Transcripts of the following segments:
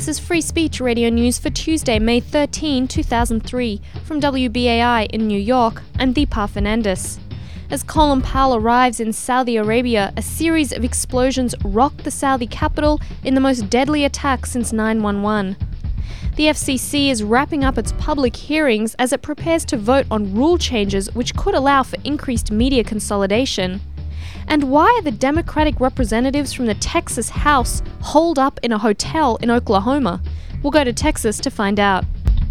This is Free Speech Radio News for Tuesday, May 13, 2003. From WBAI in New York, I'm Deepa Fernandes. As Colin Powell arrives in Saudi Arabia, a series of explosions rocked the Saudi capital in the most deadly attack since 9/11. The FCC is wrapping up its public hearings as it prepares to vote on rule changes which could allow for increased media consolidation. And why are the Democratic representatives from the Texas House holed up in a hotel in Oklahoma? We'll go to Texas to find out.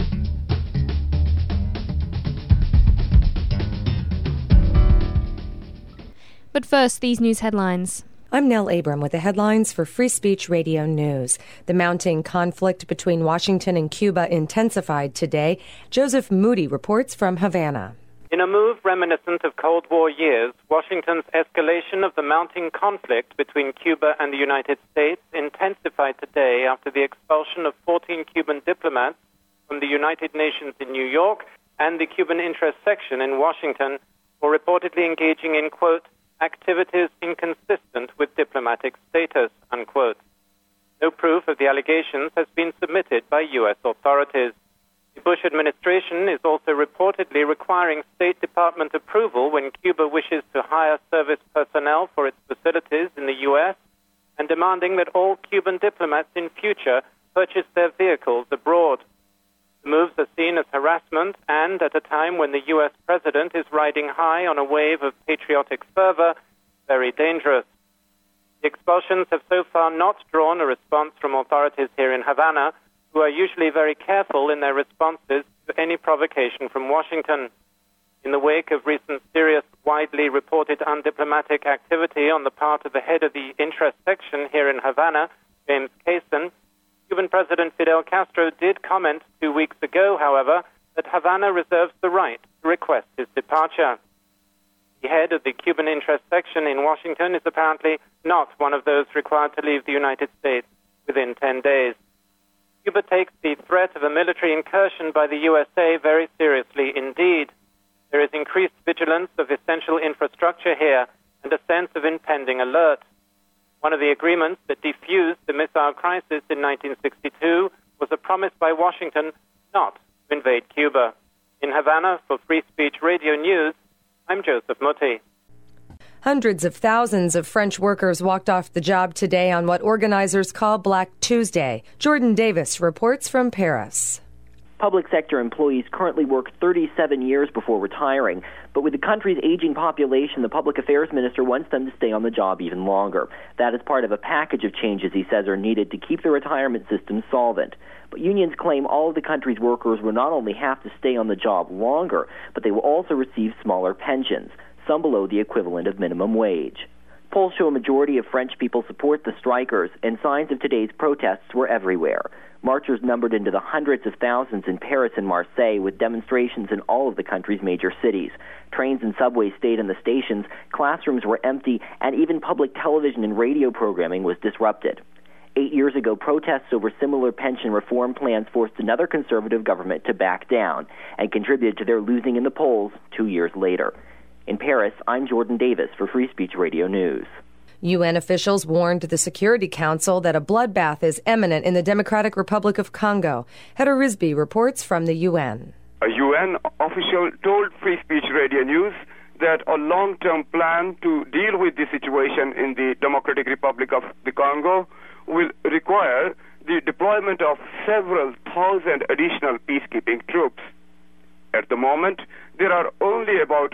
But first, these news headlines. I'm Nell Abram with the headlines for Free Speech Radio News. The mounting conflict between Washington and Cuba intensified today. Joseph Moody reports from Havana. In a move reminiscent of Cold War years, Washington's escalation of the mounting conflict between Cuba and the United States intensified today after the expulsion of 14 Cuban diplomats from the United Nations in New York and the Cuban Interest Section in Washington for reportedly engaging in, quote, activities inconsistent with diplomatic status, unquote. No proof of the allegations has been submitted by U.S. authorities. The Bush administration is also reportedly requiring State Department approval when Cuba wishes to hire service personnel for its facilities in the U.S. and demanding that all Cuban diplomats in future purchase their vehicles abroad. The moves are seen as harassment and, at a time when the U.S. president is riding high on a wave of patriotic fervor, very dangerous. The expulsions have so far not drawn a response from authorities here in Havana, who are usually very careful in their responses to any provocation from Washington. In the wake of recent serious, widely reported undiplomatic activity on the part of the head of the Interest Section here in Havana, James Kaysen, Cuban President Fidel Castro did comment 2 weeks ago, however, that Havana reserves the right to request his departure. The head of the Cuban Interest Section in Washington is apparently not one of those required to leave the United States within 10 days. Cuba takes the threat of a military incursion by the USA very seriously indeed. There is increased vigilance of essential infrastructure here and a sense of impending alert. One of the agreements that defused the missile crisis in 1962 was a promise by Washington not to invade Cuba. In Havana, for Free Speech Radio News, I'm Joseph Mutti. Hundreds of thousands of French workers walked off the job today on what organizers call Black Tuesday. Jordan Davis reports from Paris. Public sector employees currently work 37 years before retiring, but with the country's aging population, the public affairs minister wants them to stay on the job even longer. That is part of a package of changes he says are needed to keep the retirement system solvent. But unions claim all of the country's workers will not only have to stay on the job longer, but they will also receive smaller pensions, some below the equivalent of minimum wage. Polls show a majority of French people support the strikers, and signs of today's protests were everywhere. Marchers numbered into the hundreds of thousands in Paris and Marseille, with demonstrations in all of the country's major cities. Trains and subways stayed in the stations, classrooms were empty, and even public television and radio programming was disrupted. 8 years ago, protests over similar pension reform plans forced another conservative government to back down and contributed to their losing in the polls 2 years later. In Paris, I'm Jordan Davis for Free Speech Radio News. UN officials warned the Security Council that a bloodbath is imminent in the Democratic Republic of Congo. Heather Risby reports from the UN. A UN official told Free Speech Radio News that a long-term plan to deal with the situation in the Democratic Republic of the Congo will require the deployment of several thousand additional peacekeeping troops. At the moment, there are only about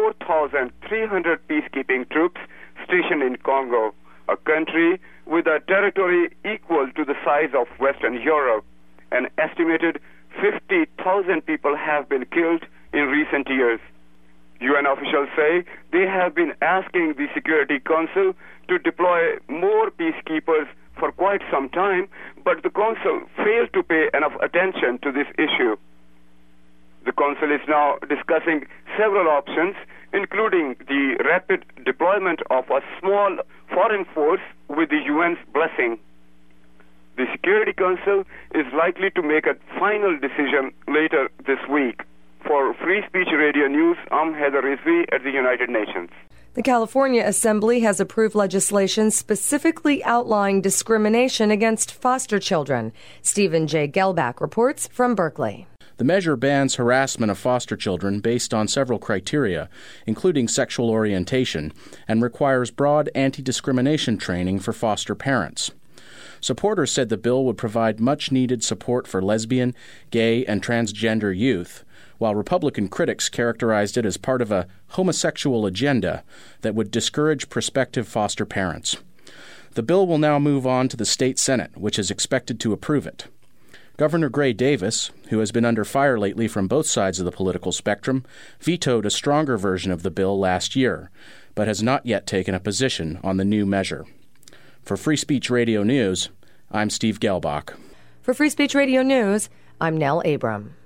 4,300 peacekeeping troops stationed in Congo, a country with a territory equal to the size of Western Europe. An estimated 50,000 people have been killed in recent years. UN officials say they have been asking the Security Council to deploy more peacekeepers for quite some time, but the Council failed to pay enough attention to this issue. The Council is now discussing several options, including the rapid deployment of a small foreign force with the UN's blessing. The Security Council is likely to make a final decision later this week. For Free Speech Radio News, I'm Heather Rizvi at the United Nations. The California Assembly has approved legislation specifically outlining discrimination against foster children. Stephen J. Gelbach reports from Berkeley. The measure bans harassment of foster children based on several criteria, including sexual orientation, and requires broad anti-discrimination training for foster parents. Supporters said the bill would provide much-needed support for lesbian, gay, and transgender youth, while Republican critics characterized it as part of a homosexual agenda that would discourage prospective foster parents. The bill will now move on to the state Senate, which is expected to approve it. Governor Gray Davis, who has been under fire lately from both sides of the political spectrum, vetoed a stronger version of the bill last year, but has not yet taken a position on the new measure. For Free Speech Radio News, I'm Steve Gelbach. For Free Speech Radio News, I'm Nell Abram.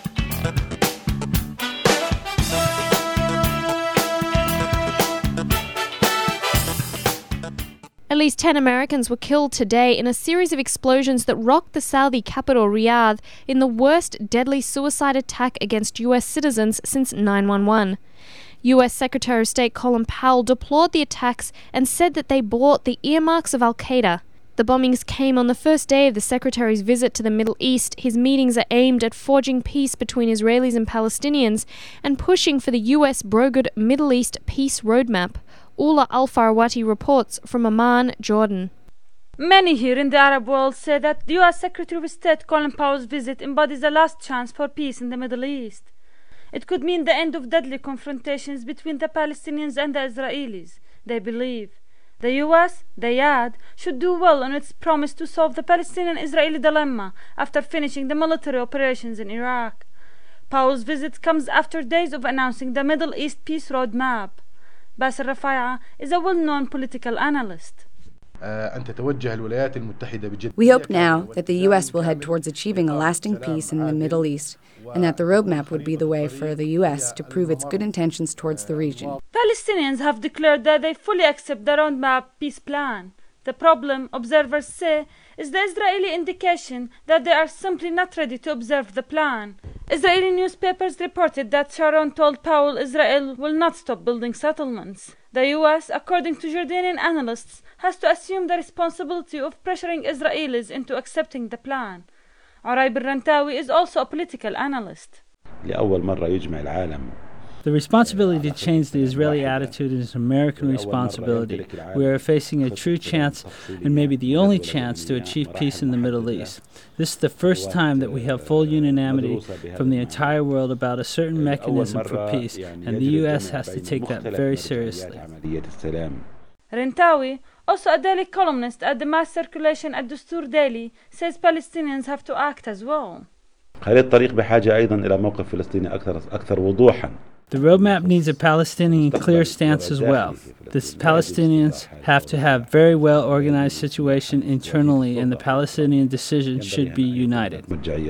At least 10 Americans were killed today in a series of explosions that rocked the Saudi capital Riyadh in the worst deadly suicide attack against U.S. citizens since 9/11. U.S. Secretary of State Colin Powell deplored the attacks and said that they bore the earmarks of al-Qaeda. The bombings came on the first day of the Secretary's visit to the Middle East. His meetings are aimed at forging peace between Israelis and Palestinians and pushing for the U.S.-brokered Middle East peace roadmap. Ula Al-Farawati reports from Amman, Jordan. Many here in the Arab world say that the U.S. Secretary of State Colin Powell's visit embodies a last chance for peace in the Middle East. It could mean the end of deadly confrontations between the Palestinians and the Israelis, they believe. The U.S., they add, should do well on its promise to solve the Palestinian-Israeli dilemma after finishing the military operations in Iraq. Powell's visit comes after days of announcing the Middle East peace roadmap. Basel Rafai'a is a well-known political analyst. We hope now that the U.S. will head towards achieving a lasting peace in the Middle East, and that the roadmap would be the way for the U.S. to prove its good intentions towards the region. Palestinians have declared that they fully accept the roadmap peace plan. The problem, observers say, is the Israeli indication that they are simply not ready to observe the plan. Israeli newspapers reported that Sharon told Powell Israel will not stop building settlements. The U.S., according to Jordanian analysts, has to assume the responsibility of pressuring Israelis into accepting the plan. Urayb al-Rantawi is also a political analyst. The responsibility to change the Israeli attitude is an American responsibility. We are facing a true chance, and maybe the only chance, to achieve peace in the Middle East. This is the first time that we have full unanimity from the entire world about a certain mechanism for peace, and the U.S. has to take that very seriously. Rantawi, also a daily columnist at the mass circulation at Dustur Daily, says Palestinians have to act as well. The roadmap needs a Palestinian clear stance as well. The Palestinians have to have very well-organized situation internally, and the Palestinian decision should be united.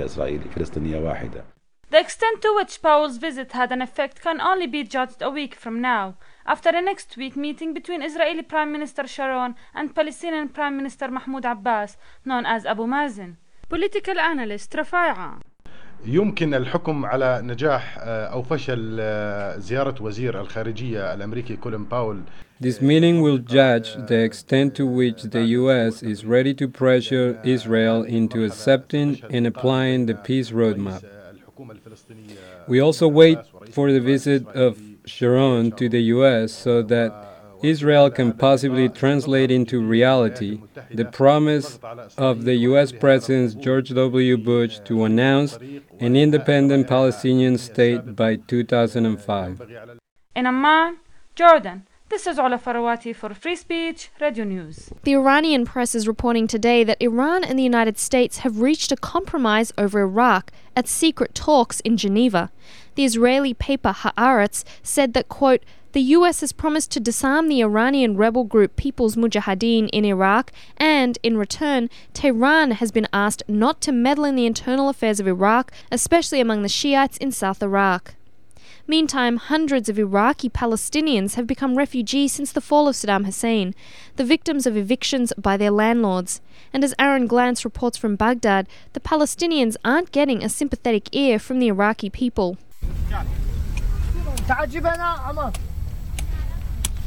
The extent to which Powell's visit had an effect can only be judged a week from now, after a next week meeting between Israeli Prime Minister Sharon and Palestinian Prime Minister Mahmoud Abbas, known as Abu Mazen. Political analyst Rafai'a. يمكن الحكم على نجاح أو فشل زيارة وزير الخارجية الأمريكي كولين باول. This meeting will judge the extent to which the U.S. is ready to pressure Israel into accepting and applying the peace roadmap. We also wait for the visit of Sharon to the U.S. so that Israel can possibly translate into reality the promise of the U.S. President George W. Bush to announce an independent Palestinian state by 2005. In Amman, Jordan, this is Ula Farawati for Free Speech Radio News. The Iranian press is reporting today that Iran and the United States have reached a compromise over Iraq at secret talks in Geneva. The Israeli paper Haaretz said that, quote, the U.S. has promised to disarm the Iranian rebel group People's Mujahideen in Iraq, and, in return, Tehran has been asked not to meddle in the internal affairs of Iraq, especially among the Shiites in South Iraq. Meantime, hundreds of Iraqi Palestinians have become refugees since the fall of Saddam Hussein, the victims of evictions by their landlords. And as Aaron Glantz reports from Baghdad, the Palestinians aren't getting a sympathetic ear from the Iraqi people.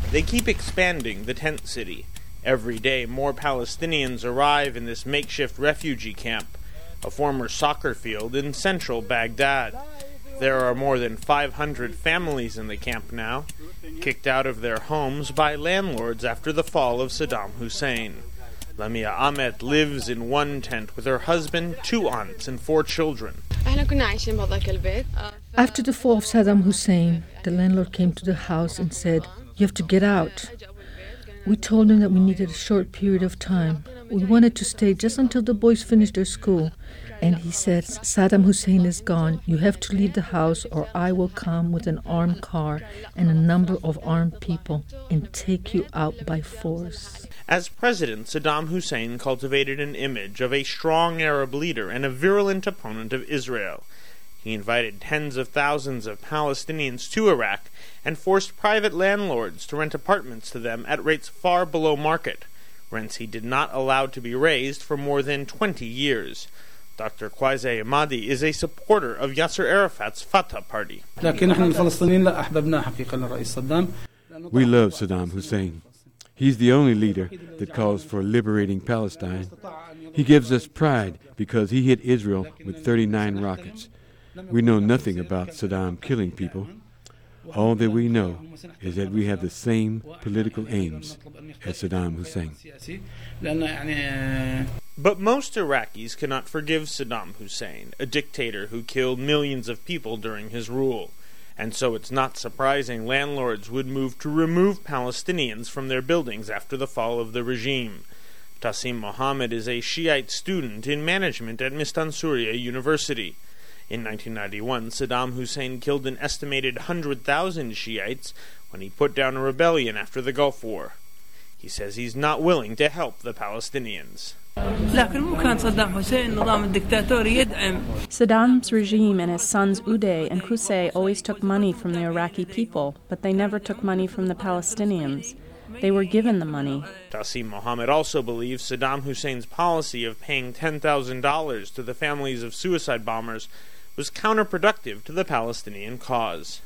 They keep expanding the tent city. Every day, more Palestinians arrive in this makeshift refugee camp, a former soccer field in central Baghdad. There are more than 500 families in the camp now, kicked out of their homes by landlords after the fall of Saddam Hussein. Lamia Ahmed lives in one tent with her husband, 2 aunts, and 4 children. After the fall of Saddam Hussein, the landlord came to the house and said, "You have to get out." We told him that we needed a short period of time. We wanted to stay just until the boys finished their school. And he said, "Saddam Hussein is gone. You have to leave the house or I will come with an armed car and a number of armed people and take you out by force." As president, Saddam Hussein cultivated an image of a strong Arab leader and a virulent opponent of Israel. He invited tens of thousands of Palestinians to Iraq and forced private landlords to rent apartments to them at rates far below market, rents he did not allow to be raised for more than 20 years. Dr. Kwasi Ahmadi is a supporter of Yasser Arafat's Fatah party. We love Saddam Hussein. He's the only leader that calls for liberating Palestine. He gives us pride because he hit Israel with 39 rockets. We know nothing about Saddam killing people. All that we know is that we have the same political aims as Saddam Hussein. But most Iraqis cannot forgive Saddam Hussein, a dictator who killed millions of people during his rule. And so it's not surprising landlords would move to remove Palestinians from their buildings after the fall of the regime. Tassim Mohammed is a Shiite student in management at Mistansuriya University. In 1991, Saddam Hussein killed an estimated 100,000 Shiites when he put down a rebellion after the Gulf War. He says he's not willing to help the Palestinians. Saddam's regime and his sons Uday and Qusay always took money from the Iraqi people, but they never took money from the Palestinians. They were given the money. Tassim Mohammed also believes Saddam Hussein's policy of paying $10,000 to the families of suicide bombers was counterproductive to the Palestinian cause.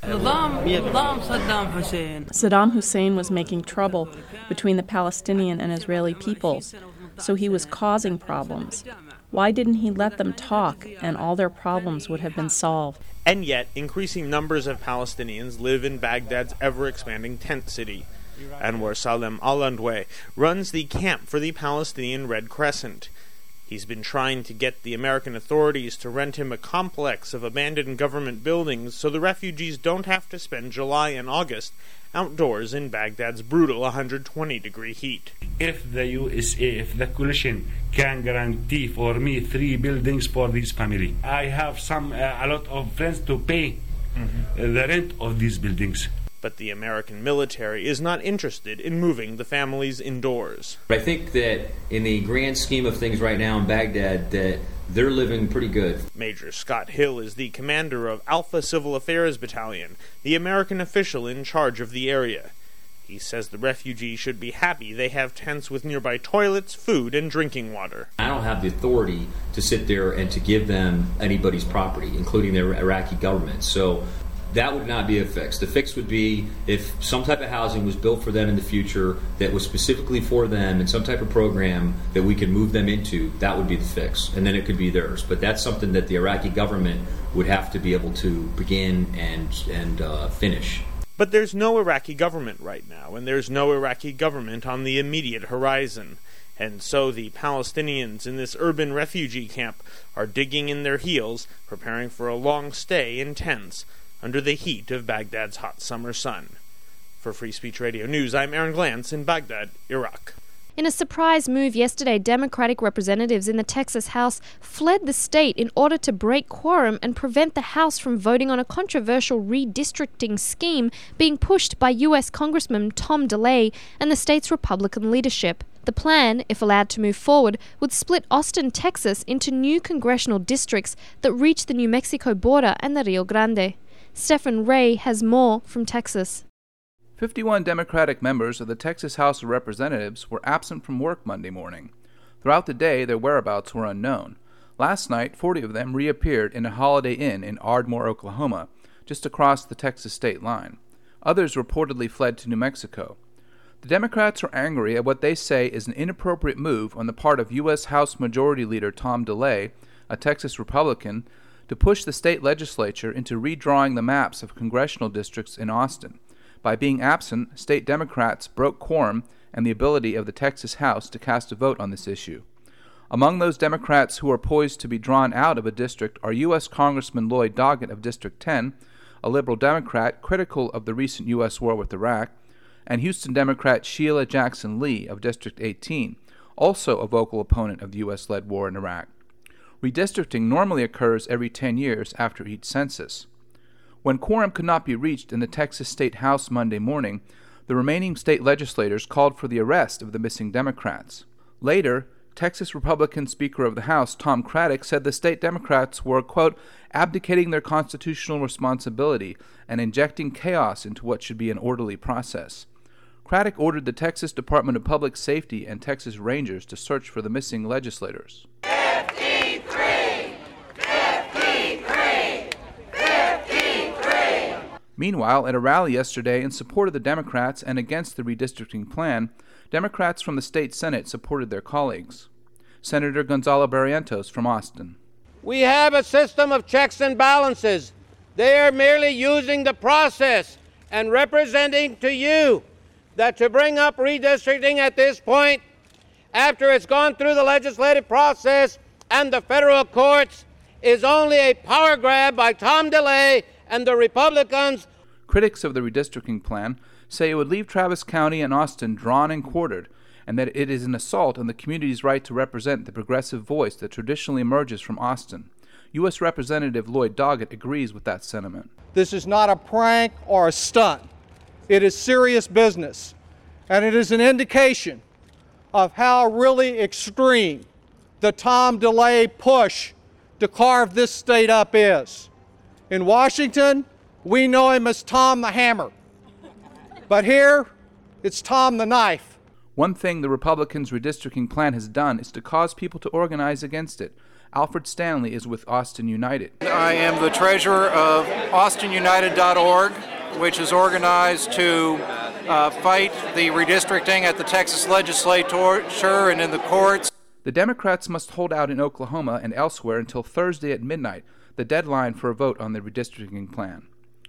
Saddam Hussein was making trouble between the Palestinian and Israeli peoples, so he was causing problems. Why didn't he let them talk and all their problems would have been solved? And yet, increasing numbers of Palestinians live in Baghdad's ever-expanding tent city. Anwar Salem Al-Andwe runs the camp for the Palestinian Red Crescent. He's been trying to get the American authorities to rent him a complex of abandoned government buildings so the refugees don't have to spend July and August outdoors in Baghdad's brutal 120-degree heat. If the USA, if the coalition can guarantee for me 3 buildings for this family, I have a lot of friends to pay the rent of these buildings. But the American military is not interested in moving the families indoors. I think that in the grand scheme of things right now in Baghdad, that they're living pretty good. Major Scott Hill is the commander of Alpha Civil Affairs Battalion, the American official in charge of the area. He says the refugees should be happy they have tents with nearby toilets, food, and drinking water. I don't have the authority to sit there and to give them anybody's property, including the Iraqi government. So that would not be a fix. The fix would be if some type of housing was built for them in the future that was specifically for them and some type of program that we could move them into, that would be the fix. And then it could be theirs. But that's something that the Iraqi government would have to be able to begin and finish. But there's no Iraqi government right now, and there's no Iraqi government on the immediate horizon. And so the Palestinians in this urban refugee camp are digging in their heels, preparing for a long stay in tents under the heat of Baghdad's hot summer sun. For Free Speech Radio News, I'm Aaron Glantz in Baghdad, Iraq. In a surprise move yesterday, Democratic representatives in the Texas House fled the state in order to break quorum and prevent the House from voting on a controversial redistricting scheme being pushed by U.S. Congressman Tom DeLay and the state's Republican leadership. The plan, if allowed to move forward, would split Austin, Texas into new congressional districts that reach the New Mexico border and the Rio Grande. Stephen Ray has more from Texas. 51 Democratic members of the Texas House of Representatives were absent from work Monday morning. Throughout the day, their whereabouts were unknown. Last night, 40 of them reappeared in a Holiday Inn in Ardmore, Oklahoma, just across the Texas state line. Others reportedly fled to New Mexico. The Democrats are angry at what they say is an inappropriate move on the part of U.S. House Majority Leader Tom DeLay, a Texas Republican, to push the state legislature into redrawing the maps of congressional districts in Austin. By being absent, state Democrats broke quorum and the ability of the Texas House to cast a vote on this issue. Among those Democrats who are poised to be drawn out of a district are U.S. Congressman Lloyd Doggett of District 10, a liberal Democrat critical of the recent U.S. war with Iraq, and Houston Democrat Sheila Jackson Lee of District 18, also a vocal opponent of the U.S.-led war in Iraq. Redistricting normally occurs every 10 years after each census. When quorum could not be reached in the Texas State House Monday morning, the remaining state legislators called for the arrest of the missing Democrats. Later, Texas Republican Speaker of the House Tom Craddick said the state Democrats were, quote, abdicating their constitutional responsibility and injecting chaos into what should be an orderly process. Craddick ordered the Texas Department of Public Safety and Texas Rangers to search for the missing legislators. 53! 53! 53! Meanwhile, at a rally yesterday in support of the Democrats and against the redistricting plan, Democrats from the state Senate supported their colleagues. Senator Gonzalo Barrientos from Austin. We have a system of checks and balances. They are merely using the process and representing to you that to bring up redistricting at this point, after it's gone through the legislative process and the federal courts, is only a power grab by Tom DeLay and the Republicans. Critics of the redistricting plan say it would leave Travis County and Austin drawn and quartered, and that it is an assault on the community's right to represent the progressive voice that traditionally emerges from Austin. U.S. Representative Lloyd Doggett agrees with that sentiment. This is not a prank or a stunt. It is serious business, and it is an indication of how really extreme the Tom DeLay push to carve this state up is. In Washington, we know him as Tom the Hammer, but here, it's Tom the Knife. One thing the Republicans' redistricting plan has done is to cause people to organize against it. Alfred Stanley is with Austin United. I am the treasurer of AustinUnited.org, which is organized to fight the redistricting at the Texas legislature and in the courts. The Democrats must hold out in Oklahoma and elsewhere until Thursday at midnight, the deadline for a vote on the redistricting plan.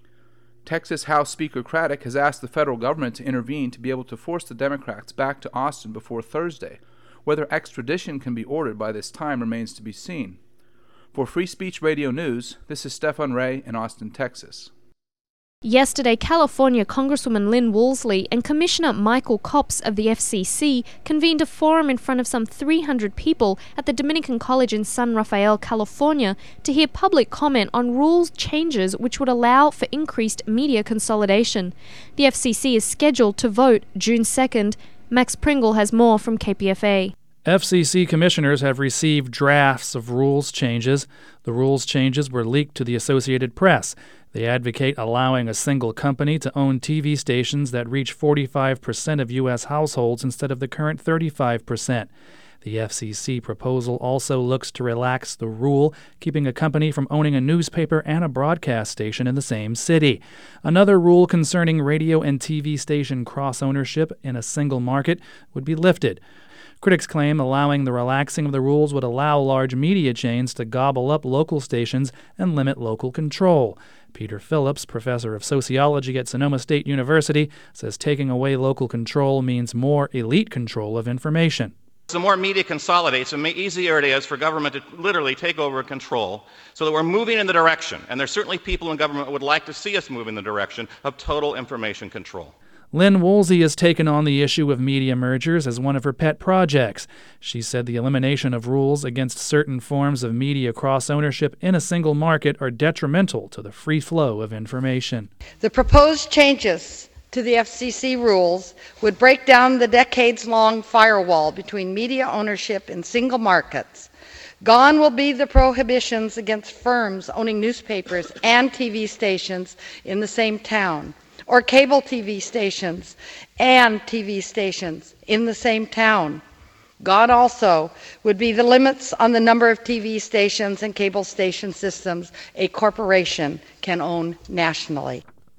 Texas House Speaker Craddick has asked the federal government to intervene to be able to force the Democrats back to Austin before Thursday. Whether extradition can be ordered by this time remains to be seen. For Free Speech Radio News, this is Stefan Ray in Austin, Texas. Yesterday, California Congresswoman Lynn Woolsey and Commissioner Michael Copps of the FCC convened a forum in front of some 300 people at the Dominican College in San Rafael, California, to hear public comment on rules changes which would allow for increased media consolidation. The FCC is scheduled to vote June 2nd. Max Pringle has more from KPFA. FCC commissioners have received drafts of rules changes. The rules changes were leaked to the Associated Press. They advocate allowing a single company to own TV stations that reach 45% of U.S. households instead of the current 35%. The FCC proposal also looks to relax the rule, keeping a company from owning a newspaper and a broadcast station in the same city. Another rule concerning radio and TV station cross-ownership in a single market would be lifted. Critics claim allowing the relaxing of the rules would allow large media chains to gobble up local stations and limit local control. Peter Phillips, professor of sociology at Sonoma State University, says taking away local control means more elite control of information. The more media consolidates, the easier it is for government to literally take over control, so that we're moving in the direction, and there's certainly people in government who would like to see us move in the direction of total information control. Lynn Woolsey has taken on the issue of media mergers as one of her pet projects. She said the elimination of rules against certain forms of media cross-ownership in a single market are detrimental to the free flow of information. The proposed changes to the FCC rules would break down the decades-long firewall between media ownership in single markets. Gone will be the prohibitions against firms owning newspapers and TV stations in the same town, or cable TV stations and TV stations in the same town. Gone also would be the limits on the number of TV stations and cable station systems a corporation can own nationally.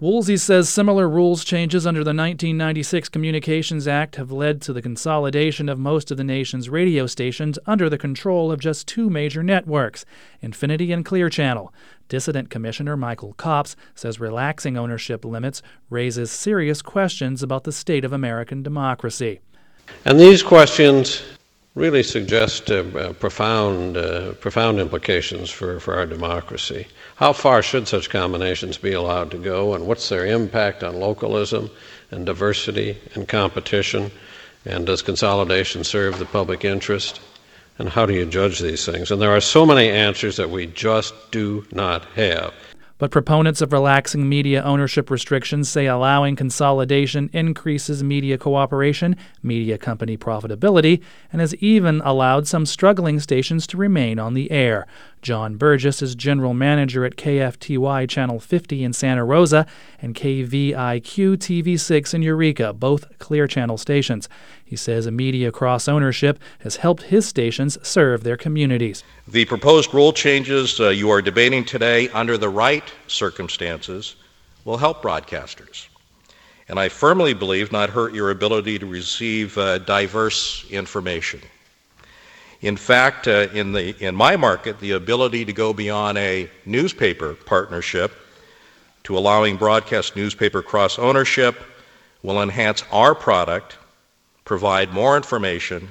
Woolsey says similar rules changes under the 1996 Communications Act have led to the consolidation of most of the nation's radio stations under the control of just two major networks, Infinity and Clear Channel. Dissident Commissioner Michael Copps says relaxing ownership limits raises serious questions about the state of American democracy. And these questions really suggest profound implications for our democracy. How far should such combinations be allowed to go, and what's their impact on localism and diversity and competition? And does consolidation serve the public interest? And how do you judge these things? And there are so many answers that we just do not have. But proponents of relaxing media ownership restrictions say allowing consolidation increases media cooperation, media company profitability, and has even allowed some struggling stations to remain on the air. John Burgess is general manager at KFTY Channel 50 in Santa Rosa and KVIQ TV6 in Eureka, both Clear Channel stations. He says a media cross-ownership has helped his stations serve their communities. The proposed rule changes you are debating today under the right circumstances will help broadcasters. And I firmly believe not hurt your ability to receive diverse information. In fact, in my market, the ability to go beyond a newspaper partnership to allowing broadcast newspaper cross-ownership will enhance our product, provide more information,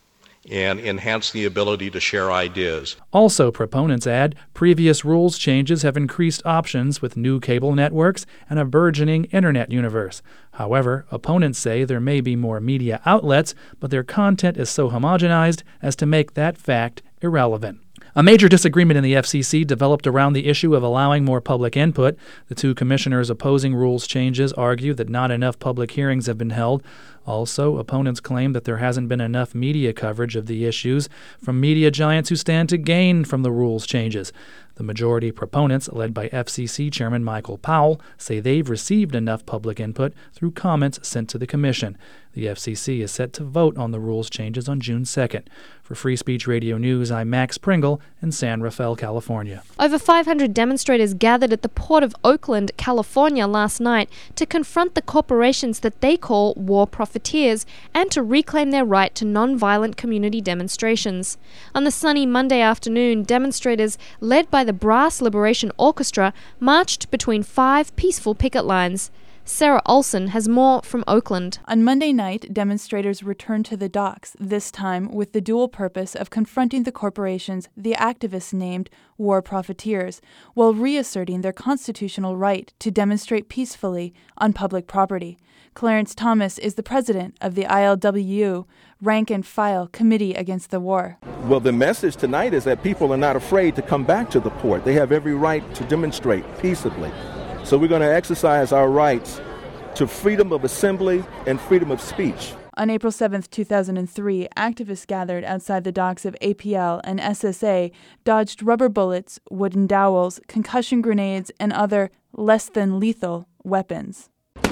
and enhance the ability to share ideas. Also, proponents add, previous rules changes have increased options with new cable networks and a burgeoning internet universe. However, opponents say there may be more media outlets, but their content is so homogenized as to make that fact irrelevant. A major disagreement in the FCC developed around the issue of allowing more public input. The two commissioners opposing rules changes argue that not enough public hearings have been held. Also, opponents claim that there hasn't been enough media coverage of the issues from media giants who stand to gain from the rules changes. The majority proponents, led by FCC Chairman Michael Powell, say they've received enough public input through comments sent to the Commission. The FCC is set to vote on the rules changes on June 2nd. For Free Speech Radio News, I'm Max Pringle in San Rafael, California. Over 500 demonstrators gathered at the Port of Oakland, California last night to confront the corporations that they call war profiteers and to reclaim their right to non-violent community demonstrations. On the sunny Monday afternoon, demonstrators led by the Brass Liberation Orchestra marched between 5 peaceful picket lines. Sarah Olson has more from Oakland. On Monday night, demonstrators returned to the docks, this time with the dual purpose of confronting the corporations the activists named war profiteers, while reasserting their constitutional right to demonstrate peacefully on public property. Clarence Thomas is the president of the ILWU Rank and File Committee Against the War. Well, the message tonight is that people are not afraid to come back to the port. They have every right to demonstrate peaceably. So we're going to exercise our rights to freedom of assembly and freedom of speech. On April 7, 2003, activists gathered outside the docks of APL and SSA dodged rubber bullets, wooden dowels, concussion grenades, and other less-than-lethal weapons.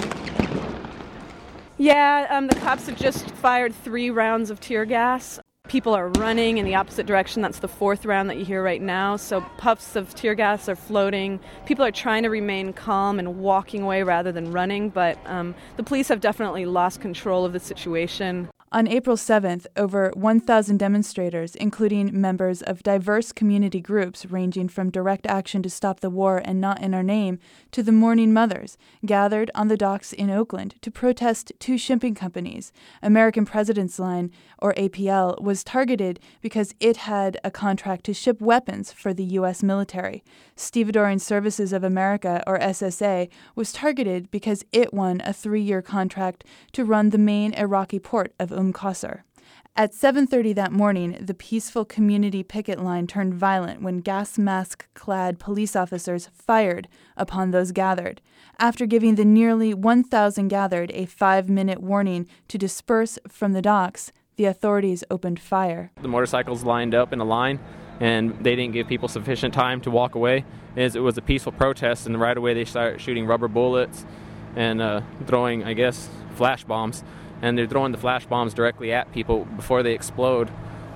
Yeah, the cops have just fired 3 rounds of tear gas. People are running in the opposite direction. That's the 4th round that you hear right now. So puffs of tear gas are floating. People are trying to remain calm and walking away rather than running, but the police have definitely lost control of the situation. On April 7th, over 1,000 demonstrators, including members of diverse community groups ranging from Direct Action to Stop the War and Not in Our Name to the Mourning Mothers, gathered on the docks in Oakland to protest 2 shipping companies. American President's Line, or APL, was targeted because it had a contract to ship weapons for the U.S. military. Stevedoring Services of America, or SSA, was targeted because it won a 3-year contract to run the main Iraqi port of Qasr. At 7:30 that morning, the peaceful community picket line turned violent when gas mask-clad police officers fired upon those gathered. After giving the nearly 1,000 gathered a 5-minute warning to disperse from the docks, the authorities opened fire. The motorcycles lined up in a line, and they didn't give people sufficient time to walk away. It was a peaceful protest, and right away they started shooting rubber bullets and throwing, flash bombs. And they're throwing the flash bombs directly at people before they explode.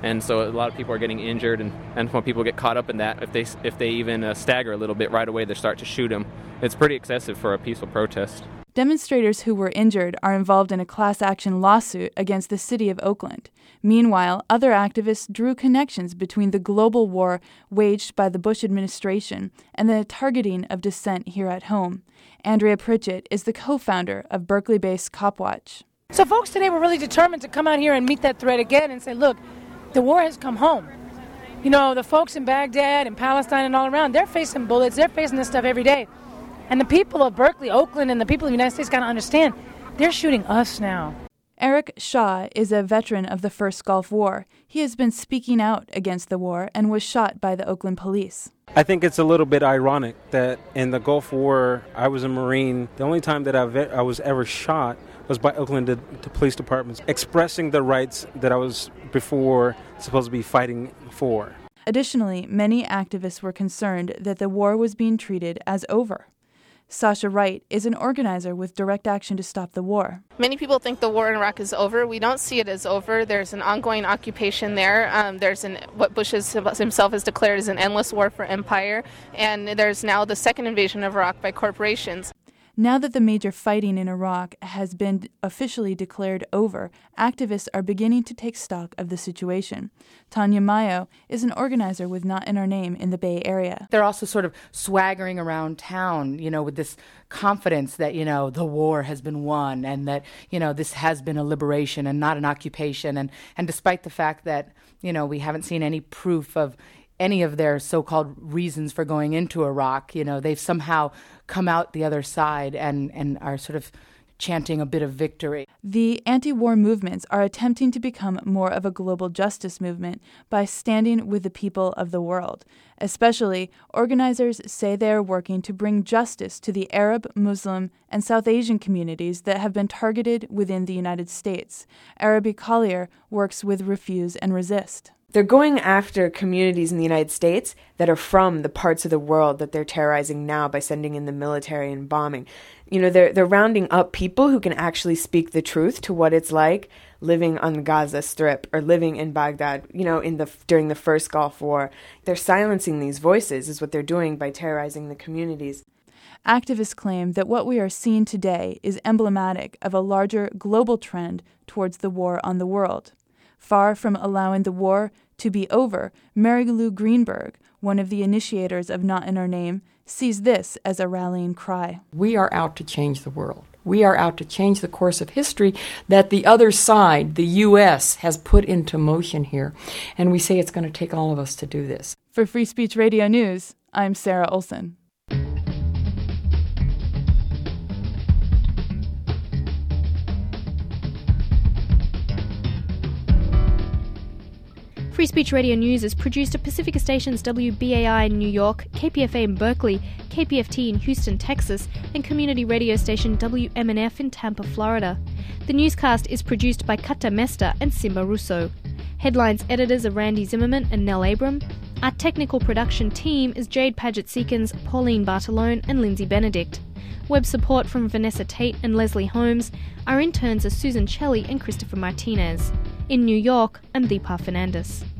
and so a lot of people are getting injured, and when people get caught up in that, if they even stagger a little bit right away, they start to shoot them. It's pretty excessive for a peaceful protest. Demonstrators who were injured are involved in a class action lawsuit against the city of Oakland. Meanwhile, other activists drew connections between the global war waged by the Bush administration and the targeting of dissent here at home. Andrea Pritchett is the co-founder of Berkeley-based Copwatch. So folks today were really determined to come out here and meet that threat again and say, look, the war has come home. You know, the folks in Baghdad and Palestine and all around, they're facing bullets, they're facing this stuff every day. And the people of Berkeley, Oakland, and the people of the United States got to understand, they're shooting us now. Eric Shaw is a veteran of the First Gulf War. He has been speaking out against the war and was shot by the Oakland police. I think it's a little bit ironic that in the Gulf War, I was a Marine. The only time that I was ever shot was by Oakland police departments, expressing the rights that I was before supposed to be fighting for. Additionally, many activists were concerned that the war was being treated as over. Sasha Wright is an organizer with Direct Action to Stop the War. Many people think the war in Iraq is over. We don't see it as over. There's an ongoing occupation there. There's what Bush himself has declared as an endless war for empire. And there's now the second invasion of Iraq by corporations. Now that the major fighting in Iraq has been officially declared over, activists are beginning to take stock of the situation. Tanya Mayo is an organizer with Not in Our Name in the Bay Area. They're also sort of swaggering around town, with this confidence that, the war has been won and that, this has been a liberation and not an occupation. And despite the fact that, we haven't seen any proof of any of their so-called reasons for going into Iraq, they've somehow come out the other side and are sort of chanting a bit of victory. The anti-war movements are attempting to become more of a global justice movement by standing with the people of the world. Especially, organizers say they are working to bring justice to the Arab, Muslim, and South Asian communities that have been targeted within the United States. Arabi Collier works with Refuse and Resist. They're going after communities in the United States that are from the parts of the world that they're terrorizing now by sending in the military and bombing. They're rounding up people who can actually speak the truth to what it's like living on the Gaza Strip or living in Baghdad, during the First Gulf War. They're silencing these voices is what they're doing by terrorizing the communities. Activists claim that what we are seeing today is emblematic of a larger global trend towards the war on the world. Far from allowing the war to be over, Mary Lou Greenberg, one of the initiators of Not in Our Name, sees this as a rallying cry. We are out to change the world. We are out to change the course of history that the other side, the U.S., has put into motion here. And we say it's going to take all of us to do this. For Free Speech Radio News, I'm Sarah Olson. Free Speech Radio News is produced at Pacifica Stations WBAI in New York, KPFA in Berkeley, KPFT in Houston, Texas, and community radio station WMNF in Tampa, Florida. The newscast is produced by Kata Mesta and Simba Russo. Headlines editors are Randy Zimmerman and Nell Abram. Our technical production team is Jade Paget-Seekins, Pauline Bartolone, and Lindsay Benedict. Web support from Vanessa Tate and Leslie Holmes. Our interns are Susan Shelley and Christopher Martinez. In New York, I'm Deepa Fernandez.